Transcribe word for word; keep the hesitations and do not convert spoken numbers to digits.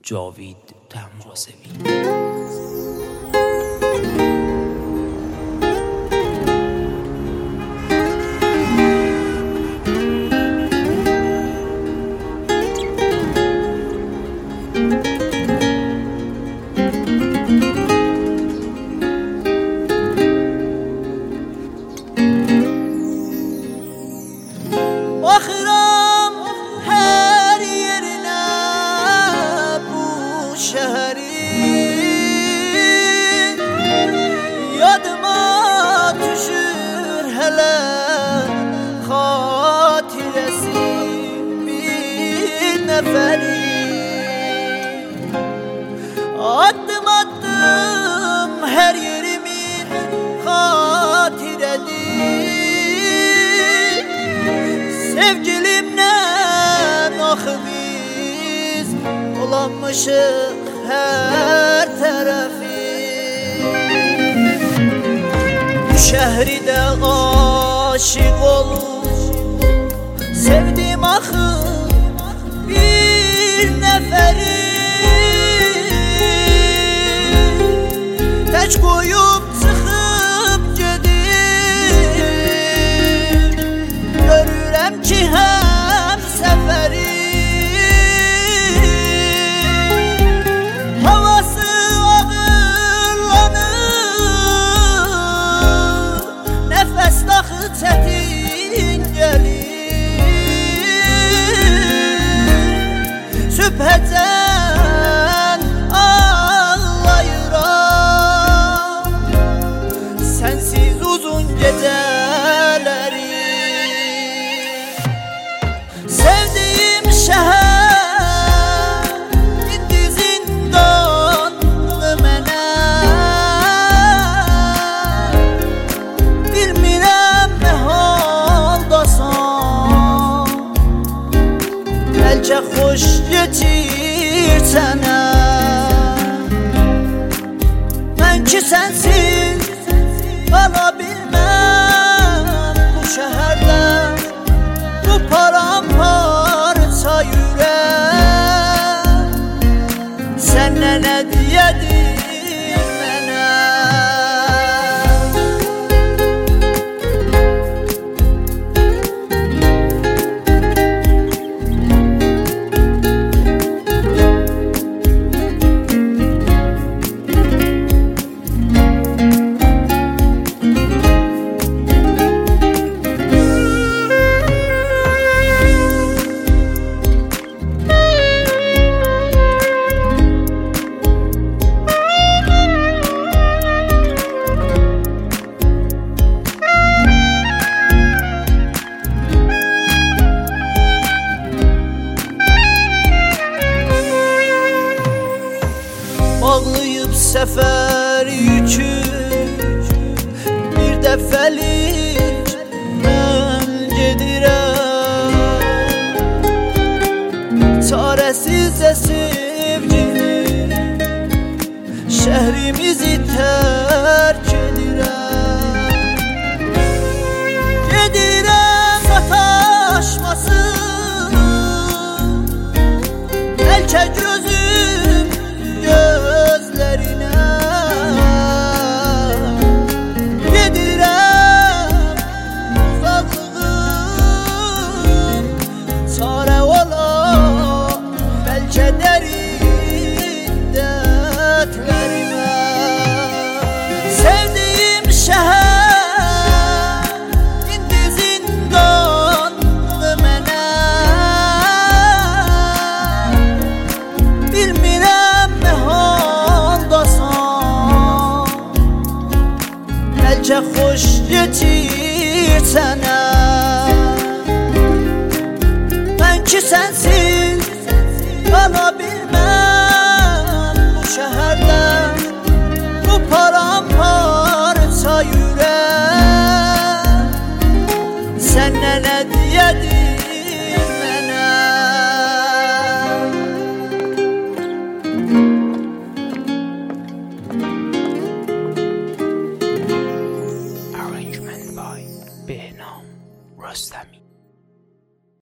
جاوید طهماسبی. Bakıram her yerine bu şehrin, yadıma düşür hele hatiresi bir neferin. Adım adım her yerimin hatiredir. Sevgilimle ahı biz olanmışık her tarafı. Bu şehirde aşık olup sevdim ahı bir neferi. Teç koyup çıkıp gedim, görürəm ki hem seferi. Havası ağırlanır, nefes daxı çetin gelir. Sübhəcən ağlayıram sensiz uzun geceleri. Sevdiğim şehir indi zindanlı mənə. Bilmirəm nə haldasan, bəlkə xoş geçir sənə. Mən ki sənsiz qala bilməm bu şəhərdə, bu paramparça yürək səndən hədiyyədir mənə. Bağlayıb səfər yükü bir dəfəlik mən gedirəm. Çarəsizcə sevgilim şəhrimizi tərk edirəm. Gedirəm sataşmasın bəlkə gözüm gözlerine. Gedirəm uzaklığım çare ola bəlkə dərin dərdlərimə. Sevdiğim şəhər indi zindanlı mənə. Bilmirəm nə haldasan, bəlkə xoş geçir sənə. Mən ki sənsiz qala bilməm bu şəhər.